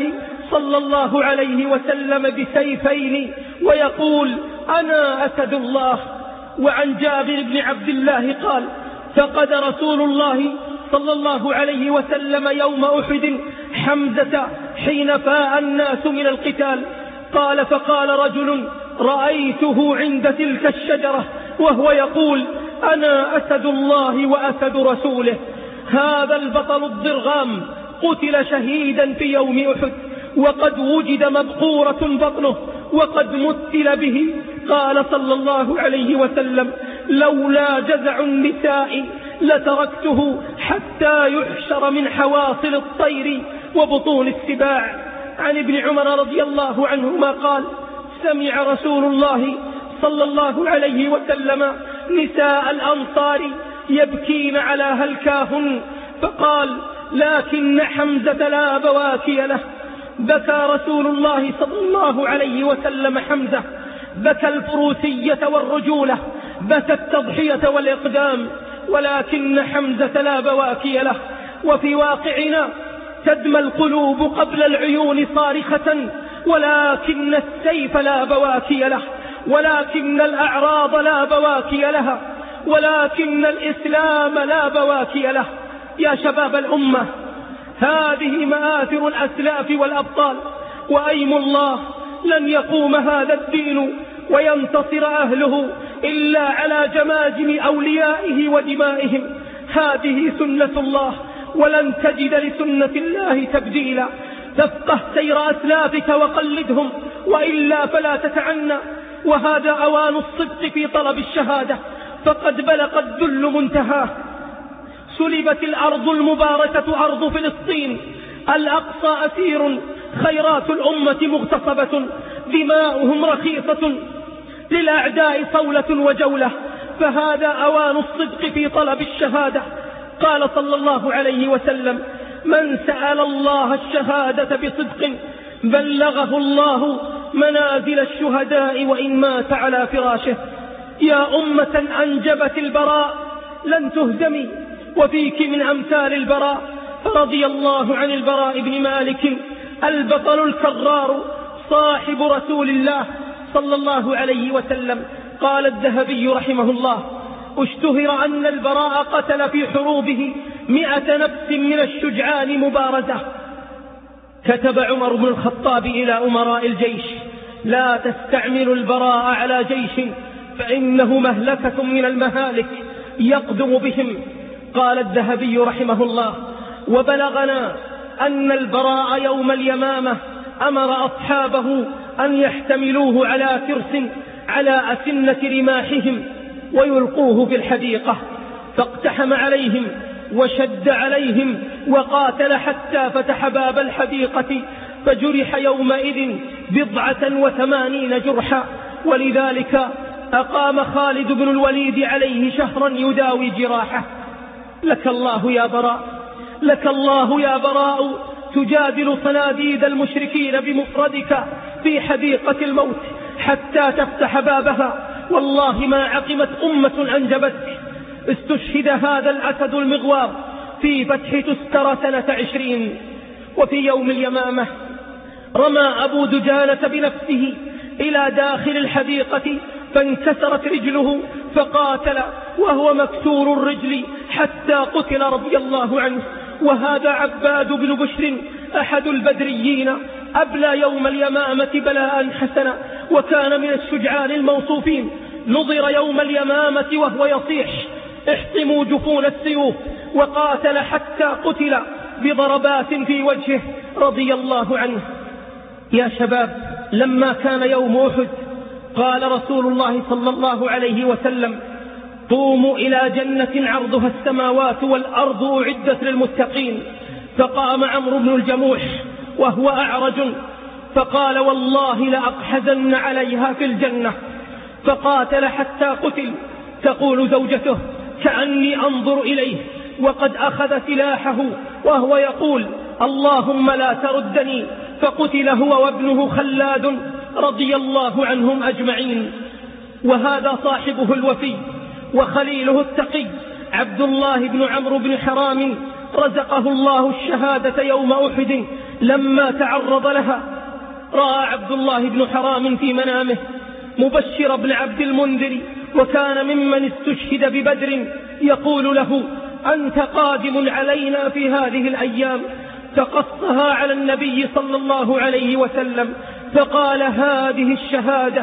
صلى الله عليه وسلم بسيفين ويقول أنا أسد الله. وعن جابر بن عبد الله قال فقد رسول الله صلى الله عليه وسلم يوم أحد حمزة حين فاء الناس من القتال. قال فقال رجل رأيته عند تلك الشجرة وهو يقول أنا أسد الله وأسد رسوله. هذا البطل الضرغام قتل شهيدا في يوم أحد وقد وجد مبقورة بطنه وقد مثل به. قال صلى الله عليه وسلم لولا جزع النساء لتركته حتى يحشر من حواصل الطير وبطون السباع. عن ابن عمر رضي الله عنهما قال سمع رسول الله صلى الله عليه وسلم نساء الأنصار يبكين على هلكاهن فقال لكن حمزة لا بواكي له. بكى رسول الله صلى الله عليه وسلم حمزة، بكى الفروسية والرجولة، بكى التضحية والإقدام، ولكن حمزة لا بواكي له. وفي واقعنا تدمى القلوب قبل العيون صارخة، ولكن السيف لا بواكي له، ولكن الأعراض لا بواكي لها، ولكن الإسلام لا بواكي له. يا شباب الأمة، هذه مآثر الأسلاف والأبطال، وأيم الله لن يقوم هذا الدين وينتصر أهله إلا على جماجم أوليائه ودمائهم. هذه سنة الله، ولن تجد لسنة الله تبديلا. تفقه سير أسلافك وقلدهم، وإلا فلا تتعنى. وهذا أوان الصدق في طلب الشهادة، فقد بلغ الذل منتهاه. سلبت الأرض المباركة أرض فلسطين، الأقصى أسير، خيرات الأمة مغتصبة، دماؤهم رخيصة، للأعداء صولة وجولة. فهذا أوان الصدق في طلب الشهادة. قال صلى الله عليه وسلم من سأل الله الشهادة بصدق بلغه الله منازل الشهداء وإن مات على فراشه. يا أمة أنجبت البراء لن تهزمي، وفيك من أمثال البراء. رضي الله عن البراء بن مالك البطل الكرار صاحب رسول الله صلى الله عليه وسلم. قال الذهبي رحمه الله اشتهر أن البراء قتل في حروبه مئة نفس من الشجعان مبارزة. كتب عمر بن الخطاب إلى أمراء الجيش لا تستعملوا البراء على جيش فإنه مهلكة من المهالك يقدم بهم. قال الذهبي رحمه الله وبلغنا أن البراء يوم اليمامة أمر أصحابه أن يحتملوه على ترس على أسنة رماحهم ويلقوه في الحديقة، فاقتحم عليهم وشد عليهم وقاتل حتى فتح باب الحديقة، فجرح يومئذ بضعة وثمانين جرحا. ولذلك أقام خالد بن الوليد عليه شهرا يداوي جراحه. لك الله يا براء، لك الله يا براء، تجادل صناديد المشركين بمفردك في حديقة الموت حتى تفتح بابها. والله ما عقمت أمة أنجبتك. استشهد هذا الأسد المغوار في فتح تستر سنة عشرين. وفي يوم اليمامة رمى أبو دجانة بنفسه إلى داخل الحديقة فانكسرت رجله فقاتل وهو مكسور الرجل حتى قتل رضي الله عنه. وهذا عباد بن بشر أحد البدريين أبلى يوم اليمامة بلاء حسنا، وكان من الشجعان الموصوفين. نظر يوم اليمامة وهو يصيح احطموا جفون السيوف، وقاتل حتى قتل بضربات في وجهه رضي الله عنه. يا شباب، لما كان يوم أحد قال رسول الله صلى الله عليه وسلم قوموا إلى جنة عرضها السماوات والأرض أعدت للمتقين. فقام عمرو بن الجموح وهو أعرج فقال والله لأقحزن عليها في الجنة، فقاتل حتى قتل. تقول زوجته كأني أنظر إليه وقد أخذ سلاحه وهو يقول اللهم لا تردني، فقتل هو وابنه خلاد رضي الله عنهم أجمعين. وهذا صاحبه الوفي وخليله التقي عبد الله بن عمرو بن حرام رزقه الله الشهادة يوم أحد لما تعرض لها رأى عبد الله بن حرام في منامه مبشر بن عبد المنذر، وكان ممن استشهد ببدر، يقول له: أنت قادم علينا في هذه الأيام. فقصها على النبي صلى الله عليه وسلم فقال: هذه الشهادة.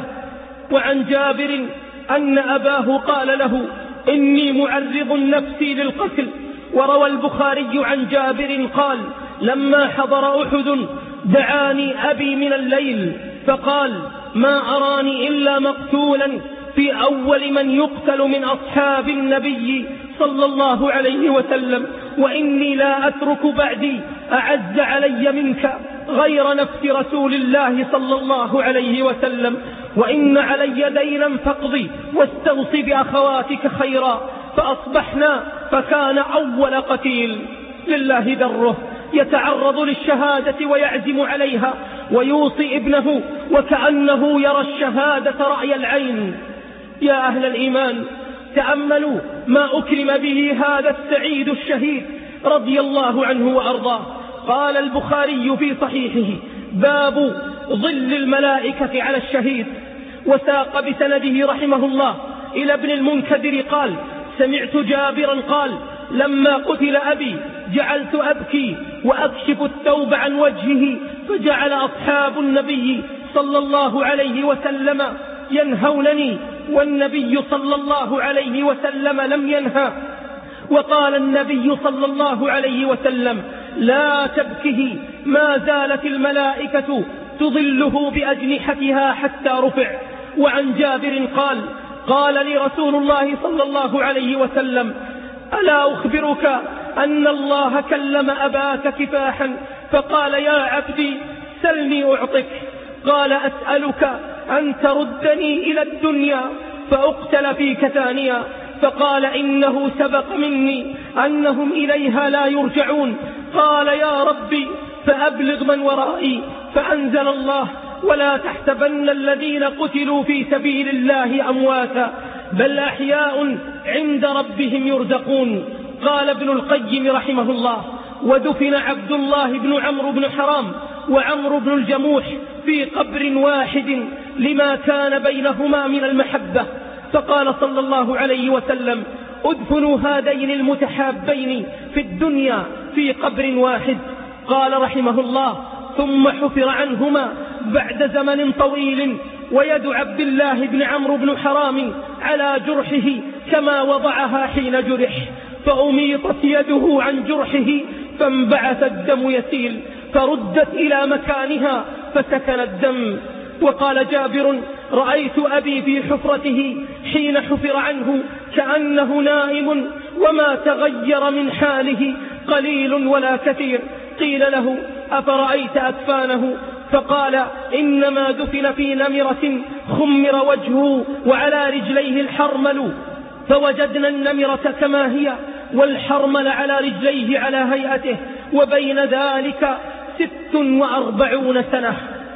وعن جابر أن أباه قال له: إني معرض نفسي للقتل. وروى البخاري عن جابر قال: لما حضر أحد دعاني أبي من الليل فقال: ما أراني إلا مقتولا في أول من يقتل من أصحاب النبي صلى الله عليه وسلم، وإني لا أترك بعدي أعز علي منك غير نفس رسول الله صلى الله عليه وسلم، وإن علي دينا فاقضي واستوصي بأخواتك خيرا. فأصبحنا فكان أول قتيل لله دره يتعرض للشهادة ويعزم عليها ويوصي ابنه وكأنه يرى الشهادة رأي العين. يا أهل الإيمان، تأملوا ما أكرم به هذا السعيد الشهيد رضي الله عنه وأرضاه. قال البخاري في صحيحه: باب ظل الملائكة على الشهيد. وساق بسنده رحمه الله إلى ابن المنكدر قال: سمعت جابرا قال: لما قتل أبي جعلت أبكي وأكشف الثوب عن وجهه، فجعل أصحاب النبي صلى الله عليه وسلم ينهونني، والنبي صلى الله عليه وسلم لم ينهى. وقال النبي صلى الله عليه وسلم: لا تبكه، ما زالت الملائكة تظله بأجنحتها حتى رفع. وعن جابر قال: قال لي رسول الله صلى الله عليه وسلم: ألا أخبرك أن الله كلم أباك كفاحا؟ فقال: يا عبدي سلني أعطك. قال: أسألك أن تردني إلى الدنيا فأقتل فيك ثانيا. فقال: إنه سبق مني أنهم إليها لا يرجعون. قال: يا ربي فأبلغ من ورائي. فأنزل الله: ولا تحسبن الذين قتلوا في سبيل الله أمواتا بل أحياء عند ربهم يرزقون. قال ابن القيم رحمه الله: ودفن عبد الله بن عمرو بن حرام وعمرو بن الجموح في قبر واحد لما كان بينهما من المحبة. فقال صلى الله عليه وسلم: ادفنوا هذين المتحابين في الدنيا في قبر واحد. قال رحمه الله: ثم حفر عنهما بعد زمن طويل، ويد عبد الله بن عمرو بن حرام على جرحه كما وضعها حين جرح، فأميطت يده عن جرحه فانبعث الدم يسيل، فردت إلى مكانها فسكن الدم. وقال جابر: رأيت أبي في حفرته حين حفر عنه كأنه نائم، وما تغير من حاله قليل ولا كثير. قيل له: أفرأيت أكفانه؟ فقال: إنما دفن في نمرة خمر وجهه وعلى رجليه الحرمل، فوجدنا النمرة كما هي والحرمل على رجليه على هيئته، وبين ذلك ست وأربعون سنة.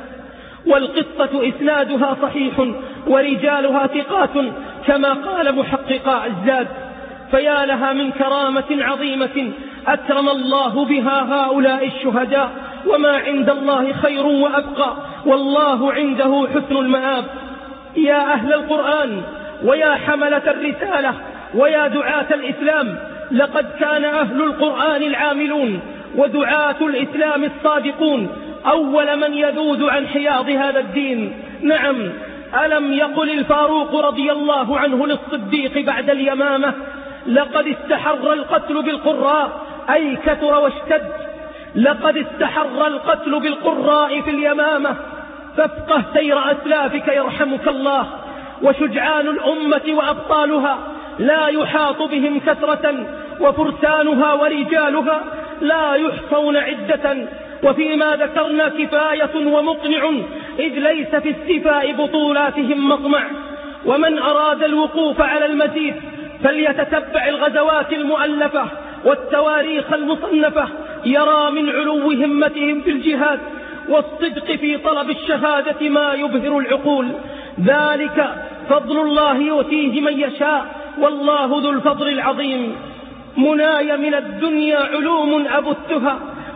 والقصة إسنادها صحيح ورجالها ثقات كما قال محققا الزاد. فيا لها من كرامة عظيمة أكرم الله بها هؤلاء الشهداء، وما عند الله خير وأبقى، والله عنده حسن المآب. يا أهل القرآن ويا حملة الرسالة ويا دعاة الإسلام، لقد كان أهل القرآن العاملون ودعاة الإسلام الصادقون أول من يذود عن حياض هذا الدين. نعم، ألم يقل الفاروق رضي الله عنه للصديق بعد اليمامة: لقد استحر القتل بالقراء، أي كثر واشتد. لقد استحر القتل بالقراء في اليمامة، فافقه سير أسلافك يرحمك الله. وشجعان الأمة وأبطالها لا يحاط بهم كثرة، وفرسانها ورجالها لا يحصون عدة. وفيما ذكرنا كفاية ومقنع، إذ ليس في استيفاء بطولاتهم مطمع. ومن أراد الوقوف على المزيد فليتتبع الغزوات المؤلفة والتواريخ المصنفة، يرى من علو همتهم في الجهاد والصدق في طلب الشهادة ما يبهر العقول. ذلك فضل الله يؤتيه من يشاء، والله ذو الفضل العظيم. مناي من الدنيا علوم أبثها،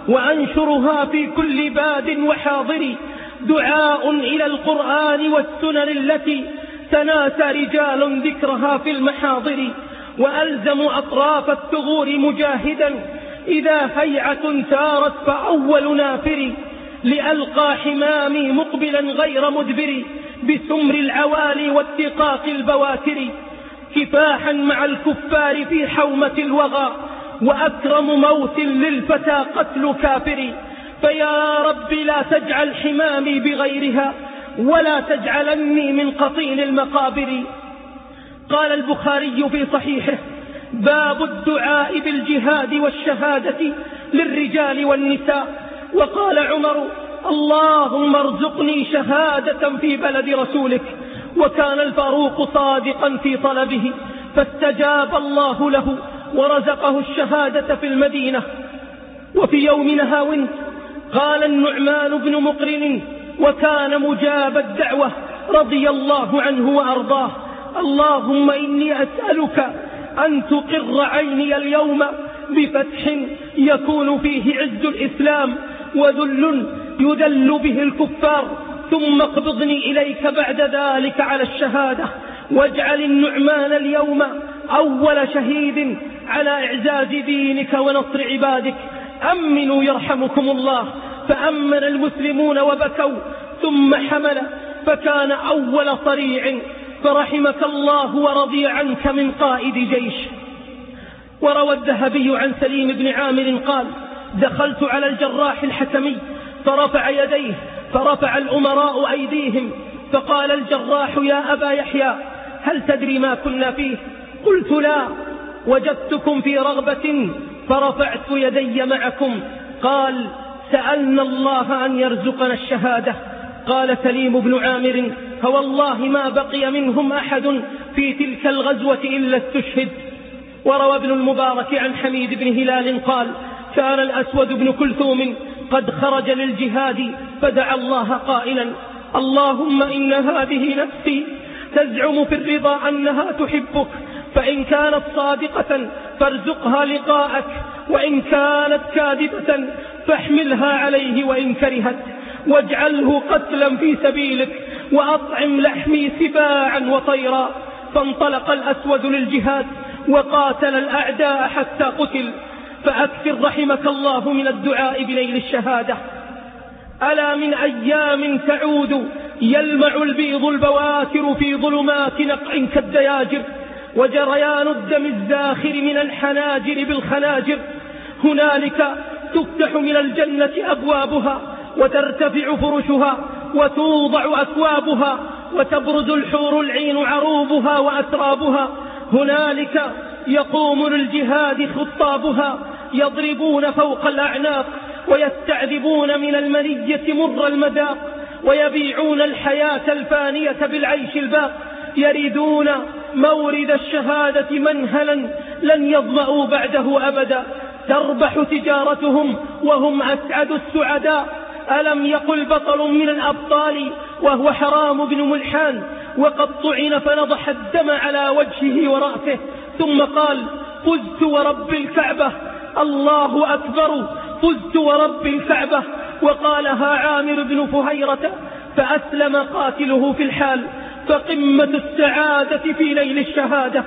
وأنشرها في كل باد وحاضر، دعاء إلى القرآن والسنن التي تناسى رجال ذكرها في المحاضر، وألزم أطراف الثغور مجاهدا إذا هيعة سارت فأول نافر، لألقى حمامي مقبلا غير مدبر بسمر العوالي واتقاق البواتر، كفاحا مع الكفار في حومة الوغى، وأكرم موت للفتى قتل كافر، فيا رب لا تجعل حمامي بغيرها، ولا تجعلني من قطين المقابر. قال البخاري في صحيحه: باب الدعاء بالجهاد والشهادة للرجال والنساء. وقال عمر: اللهم ارزقني شهادة في بلد رسولك. وكان الفاروق صادقا في طلبه، فاستجاب الله له ورزقه الشهادة في المدينة. وفي يوم نهاوند قال النعمان بن مقرن، وكان مجاب الدعوة رضي الله عنه وأرضاه: اللهم إني أسألك أن تقر عيني اليوم بفتح يكون فيه عز الإسلام وذل يذل به الكفار، ثم اقبضني إليك بعد ذلك على الشهادة، واجعل النعمان اليوم أول شهيد على إعزاز دينك ونصر عبادك. أمنوا يرحمكم الله. فأمن المسلمون وبكوا، ثم حمل فكان أول صريع، فرحمك الله ورضي عنك من قائد جيش. وروى الذهبي عن سليم بن عامر قال: دخلت على الجراح الحكمي فرفع يديه، فرفع الأمراء أيديهم، فقال الجراح: يا أبا يحيى، هل تدري ما كنا فيه؟ قلت: لا، وجدتكم في رغبة فرفعت يدي معكم. قال: سألنا الله أن يرزقنا الشهادة. قال سليم بن عامر: فوالله ما بقي منهم أحد في تلك الغزوة إلا استشهد. وروى ابن المبارك عن حميد بن هلال قال: كان الأسود بن كلثوم قد خرج للجهاد فدعا الله قائلا: اللهم إن هذه نفسي تزعم في الرضا أنها تحبك، فإن كانت صادقة فارزقها لقاءك، وإن كانت كاذبة فاحملها عليه وإن كرهت، واجعله قتلا في سبيلك، وأطعم لحمي سباعا وطيرا. فانطلق الأسود للجهاد وقاتل الأعداء حتى قتل. فأكثر رحمك الله من الدعاء بليل الشهادة. ألا من أيام تعود يلمع البيض البواتر في ظلمات نقع كالدياجر، وجريان الدم الزاخر من الحناجر بالخناجر. هنالك تفتح من الجنة أبوابها، وترتفع فرشها، وتوضع أكوابها، وتبرز الحور العين عروبها وأترابها. هنالك يقوم للجهاد خطابها، يضربون فوق الأعناق، ويستعذبون من المنية مر المذاق، ويبيعون الحياة الفانية بالعيش الباق، يريدون مورد الشهادة منهلا لن يظمأوا بعده أبدا، تربح تجارتهم وهم أسعد السعداء. ألم يقل بطل من الأبطال وهو حرام بن ملحان، وقد طعن فنضح الدم على وجهه ورأسه، ثم قال: فزت ورب الكعبة، الله أكبر، فزت ورب الكعبة. وقالها عامر بن فهيرة، فأسلم قاتله في الحال. فقمة السعادة في ليل الشهادة.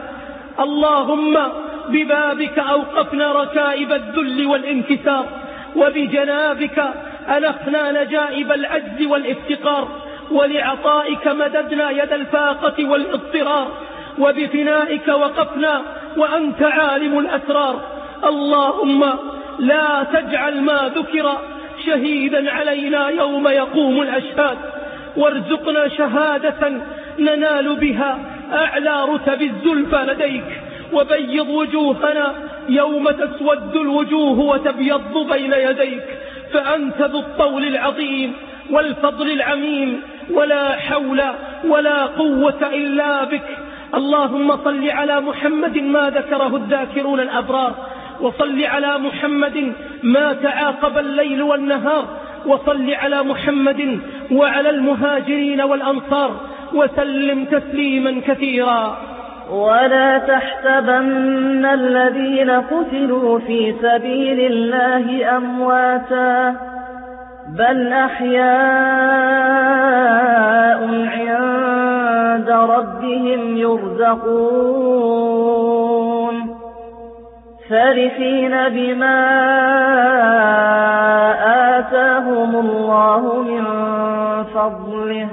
اللهم ببابك أوقفنا ركائب الذل والانكسار، وبجنابك ألقنا نجائب العجز والافتقار، ولعطائك مددنا يد الفاقة والاضطرار، وبفنائك وقفنا وأنت عالم الأسرار. اللهم لا تجعل ما ذكر شهيدا علينا يوم يقوم الأشهاد، وارزقنا شهادة ننال بها أعلى رتب الزلفى لديك، وبيض وجوهنا يوم تسود الوجوه وتبيض بين يديك، فأنت ذو الطول العظيم والفضل العميم، ولا حول ولا قوة إلا بك. اللهم صل على محمد ما ذكره الذاكرون الأبرار، وصل على محمد ما تعاقب الليل والنهار، وصل على محمد وعلى المهاجرين والأنصار، وسلم تسليما كثيرا. ولا تحسبن الذين قتلوا في سبيل الله أمواتا بل أحياء عند ربهم يرزقون فرحين بما آتاهم الله من فضله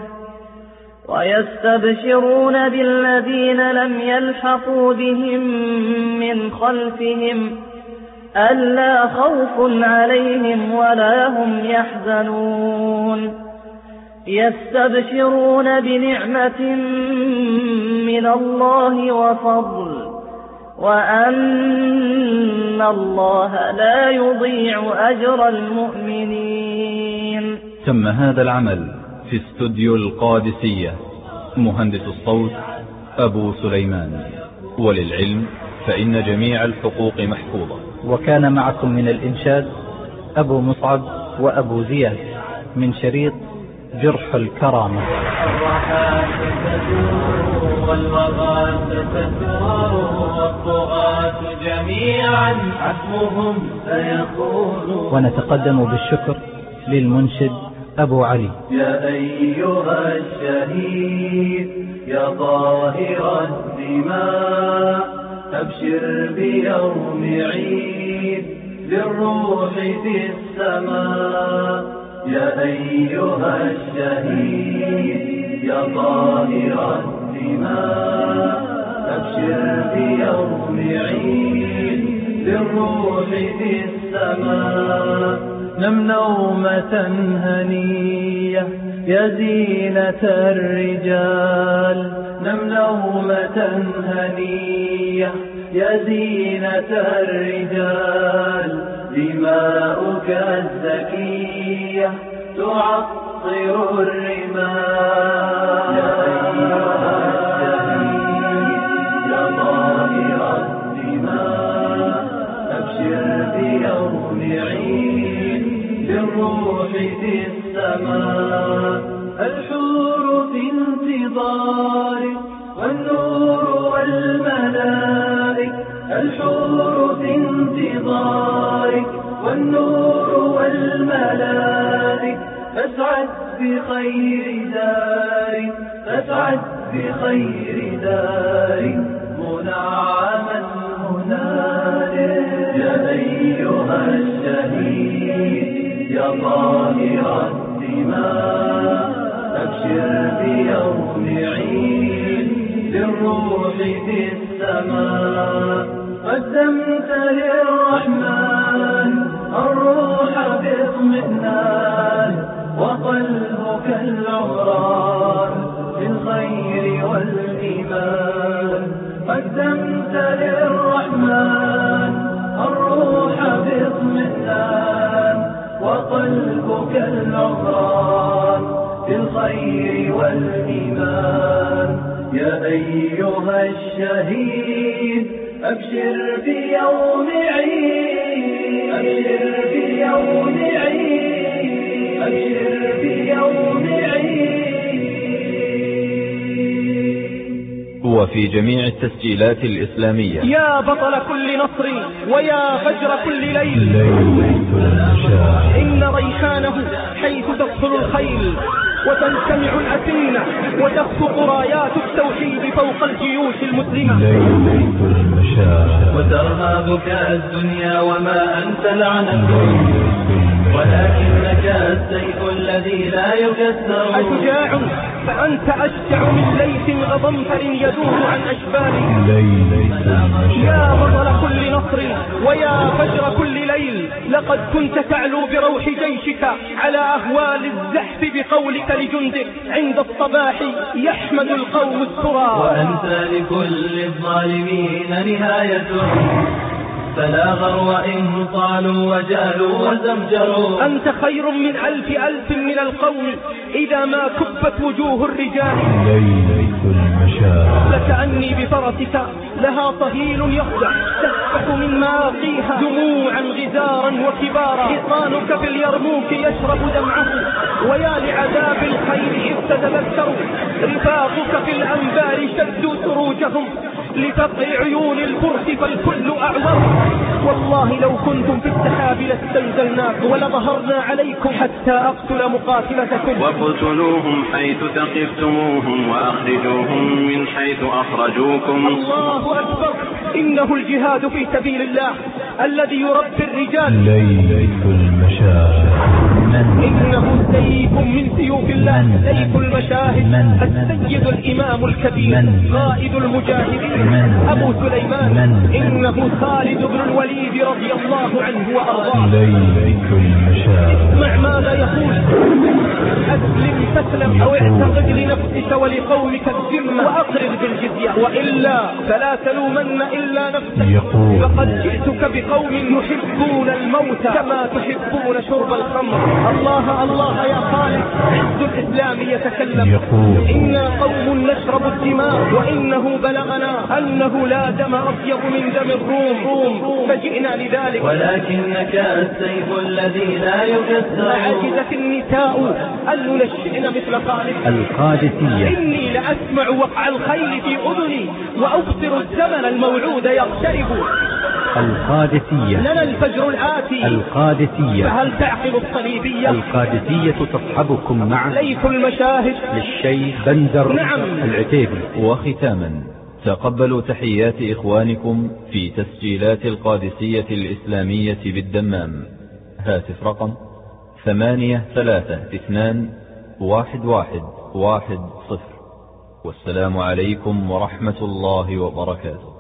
ويستبشرون بالذين لم يلحقوا بهم من خلفهم ألا خوف عليهم ولا هم يحزنون يستبشرون بنعمة من الله وفضل وأن الله لا يضيع أجر المؤمنين. تم هذا العمل في استوديو القادسية، مهندس الصوت أبو سليمان. وللعلم فإن جميع الحقوق محفوظة. وكان معكم من الإنشاد أبو مصعب وأبو زياد من شريط جرح الكرامة. والوغاة تدور والطغاة جميعا حسبهم سيكون. ونتقدم بالشكر للمنشد أبو علي. يا أيها الشهيد يا طاهر الدماء أبشر بيوم عيد للروح في السماء. يا أيها الشهيد يا طاهر الدماء أبشر بيوم عيد للروح في السماء. نم نومة هنية يا زينة الرجال. نم نومة هنية يا زينة الرجال. دماؤك الزكية تعطر الرمال. يا أيها الشهيد يا طاهر الدماء أبشر بيوم عيد للروح في السماء. الحور في انتظارك والنور والملائك. الحور في انتظارك والنور والملائك. فاسعد بخير دار فاسعد بخير دار منعما هنالك. يا أيها الشهيد يا طاهر الدماء أبشر بيوم عيد للروح في السماء. قدمت للرحمن الروح باطمئنان وقلبك العمران بالخير والإيمان. قدمت للرحمن الروح باطمئنان وقلبك العمران بالخير والإيمان. يا أيها الشهيد أبشر بيوم عيد. أبشر بيوم عيد. أبشر بيوم عيد. وفي جميع التسجيلات الإسلامية. يا بطل كل نصر ويا فجر كل ليل. إن ريحانه حيث تدخل الخيل وتنسمع الأسنة وتخفق رايات التوحيد فوق الجيوش المسلمة. وترهابك الدنيا وما أنت لعنة ولكنك السيف الذي لا يكسر. أشجاع فأنت أشجع من ليث غضنفر يدور عن أشباله. يا بطل كل نصر ويا فجر كل ليل. لقد كنت تعلو بروح جيشك على أهوال الزحف بقولك لجندك عند الصباح يحمد القوم الترى. وأنت لكل الظالمين نهاية فلا غرو إن طالوا وجالوا وزمجروا. أنت خير من ألف ألف من القوم إذا ما كبت وجوه الرجال. لكأني بفرسك لها طهيل يخدع تسفح من ماقيها دموعا غزارا وكبارا. حصانك في اليرموك يشرب دمعه ويا لعذاب الخير إذ تتذكروا. رفاقك في الأنبار شدوا سروجهم لتقي عيون الفرس فالكل أعور. والله لو كنتم في السحاب لاستنزلناكم ولظهرنا عليكم حتى أقتل مقاتلتكم. وقتلوهم حيث ثقفتموهم وأخرجوهم من حيث أخرجوكم. الله أكبر. إنه الجهاد في سبيل الله الذي يربي الرجال. ليث المشاهد إنه سيف من سيوف الله. سيف المشاهد السيد الإمام الكبير قائد المجاهدين أبو سليمان. إنه خالد بن الوليد رضي الله عنه وأرضاه. ليث المشاهد. اسمع ماذا يقول. أسلم تسلم أو اعتقد لنفسك ولقومك الذمة وأقرر بالجزية وإلا فلا تلومن إلا نفسك. يقول فقد جئتك بقوم يحبون الموت كما تحبون شرب الخمر. الله الله يا خالد. عز الإسلام يتكلم. يقول إنا قوم نشرب الدماء وإنه بلغنا أنه لا دم أطيب من دم الروم فجئنا لذلك. ولكنك السيف الذي لا يكسر. عجزت النساء أن ينشئن مثل خالد. القادسية. إني لأسمع وقع الخيل في أذني وأبصر الزمن الموعود يقترب. القادسية. لنا الفجر الآتي. القادسية. فهل تعقل الصليبية؟ القادسية تصحبكم مع ليث المشاهد للشيخ بندر نعم. العتيبي. وختاما تقبلوا تحيات إخوانكم في تسجيلات القادسية الإسلامية بالدمام. هاتف رقم ثمانية ثلاثة اثنان واحد واحد واحد صفر. والسلام عليكم ورحمة الله وبركاته.